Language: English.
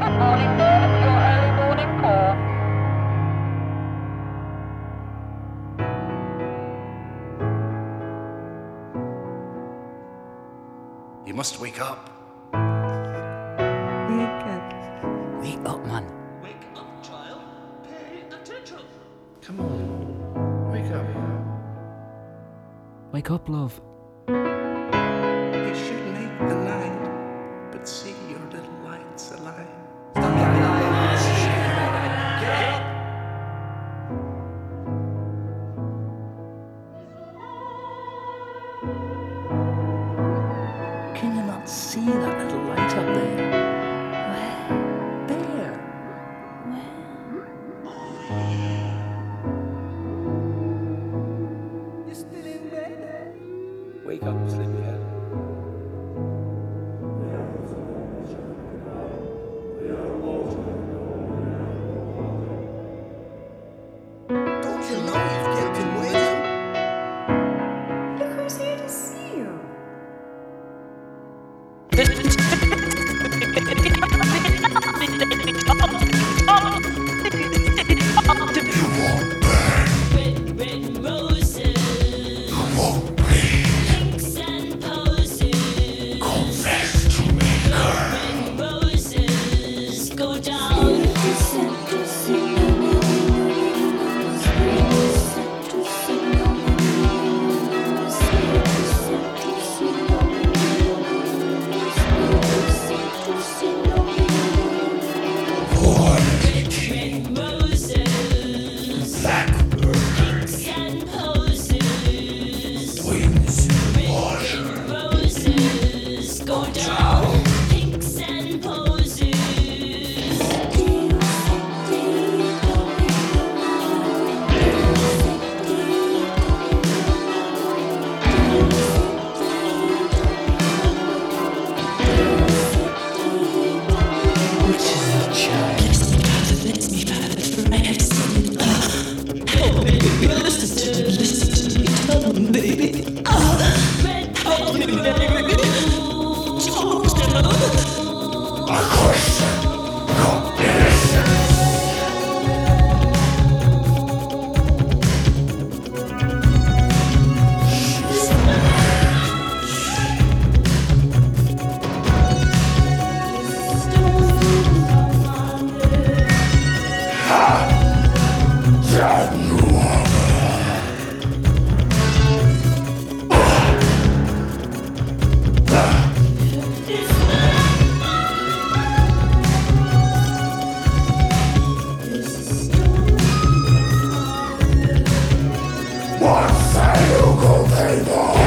Good morning, sir. It's your early morning call. You must wake up. Wake up. Wake up, man. Wake up, child. Pay attention. Come on. Wake up. Wake up, love. You should make the night, but see your little lights alive. Can you not see that little light up there? Where? There. You still in bed? Wake up, sleepyhead. Don't you know you've kept him waiting? Look who's here to see you. Red roses, pinks and posies. Confess to me, girl. Red roses go down. Red roses, Blackbird pinks and posies. wings in water. Roses go down. Pinks and posies. A question, not innocence. Once I go paper.